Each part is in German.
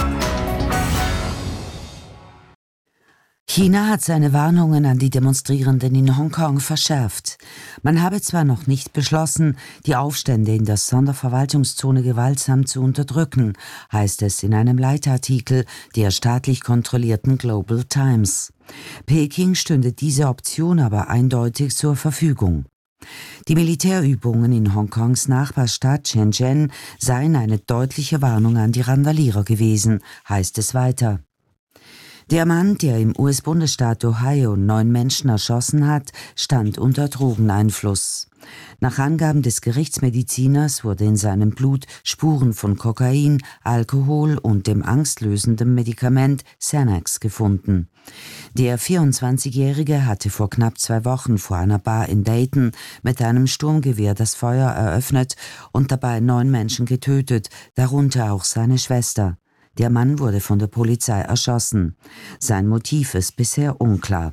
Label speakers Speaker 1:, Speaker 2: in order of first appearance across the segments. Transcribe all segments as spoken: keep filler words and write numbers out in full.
Speaker 1: China hat seine Warnungen an die Demonstrierenden in Hongkong verschärft. Man habe zwar noch nicht beschlossen, die Aufstände in der Sonderverwaltungszone gewaltsam zu unterdrücken, heißt es in einem Leitartikel der staatlich kontrollierten Global Times. Peking stünde diese Option aber eindeutig zur Verfügung. Die Militärübungen in Hongkongs Nachbarstadt Shenzhen seien eine deutliche Warnung an die Randalierer gewesen, heißt es weiter. Der Mann, der im U S-Bundesstaat Ohio neun Menschen erschossen hat, stand unter Drogeneinfluss. Nach Angaben des Gerichtsmediziners wurde in seinem Blut Spuren von Kokain, Alkohol und dem angstlösenden Medikament Xanax gefunden. Der vierundzwanzigjährige hatte vor knapp zwei Wochen vor einer Bar in Dayton mit einem Sturmgewehr das Feuer eröffnet und dabei neun Menschen getötet, darunter auch seine Schwester. Der Mann wurde von der Polizei erschossen. Sein Motiv ist bisher unklar.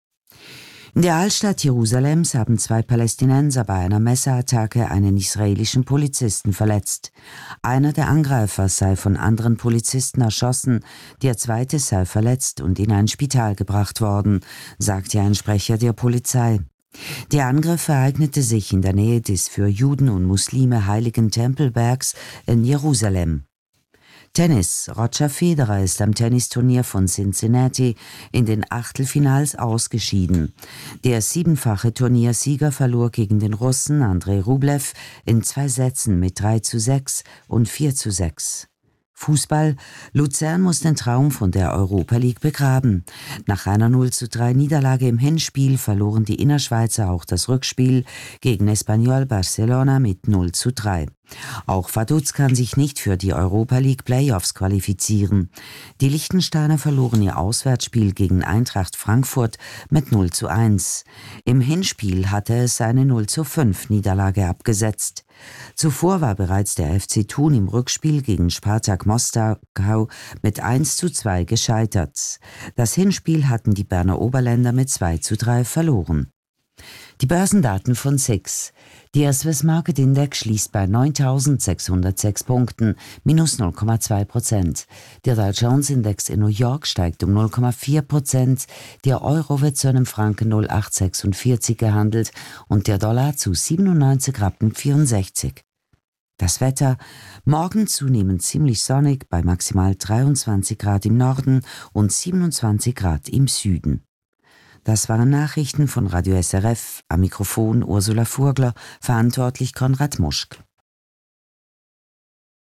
Speaker 1: In der Altstadt Jerusalems haben zwei Palästinenser bei einer Messerattacke einen israelischen Polizisten verletzt. Einer der Angreifer sei von anderen Polizisten erschossen, der zweite sei verletzt und in ein Spital gebracht worden, sagte ein Sprecher der Polizei. Der Angriff ereignete sich in der Nähe des für Juden und Muslime heiligen Tempelbergs in Jerusalem. Tennis. Roger Federer ist am Tennisturnier von Cincinnati in den Achtelfinals ausgeschieden. Der siebenfache Turniersieger verlor gegen den Russen Andrei Rublev in zwei Sätzen mit drei zu sechs und vier zu sechs. Fußball. Luzern muss den Traum von der Europa League begraben. Nach einer null zu drei Niederlage im Hinspiel verloren die Innerschweizer auch das Rückspiel gegen Espanyol Barcelona mit null zu drei. Auch Vaduz kann sich nicht für die Europa League Playoffs qualifizieren. Die Liechtensteiner verloren ihr Auswärtsspiel gegen Eintracht Frankfurt mit null zu eins. Im Hinspiel hatte es eine null zu fünf Niederlage abgesetzt. Zuvor war bereits der F C Thun im Rückspiel gegen Spartak Moskau mit eins zu zwei gescheitert. Das Hinspiel hatten die Berner Oberländer mit zwei zu drei verloren. Die Börsendaten von S I X. Der Swiss Market Index schließt bei neuntausendsechshundertsechs Punkten, minus null Komma zwei Prozent. Der Dow Jones Index in New York steigt um null Komma vier Prozent. Der Euro wird zu einem Franken null Komma acht sechsundvierzig gehandelt und der Dollar zu siebenundneunzig Rappen vierundsechzig. Das Wetter: morgen zunehmend ziemlich sonnig bei maximal dreiundzwanzig Grad im Norden und siebenundzwanzig Grad im Süden. Das waren Nachrichten von Radio S R F, am Mikrofon Ursula Furgler, verantwortlich Konrad Muschk.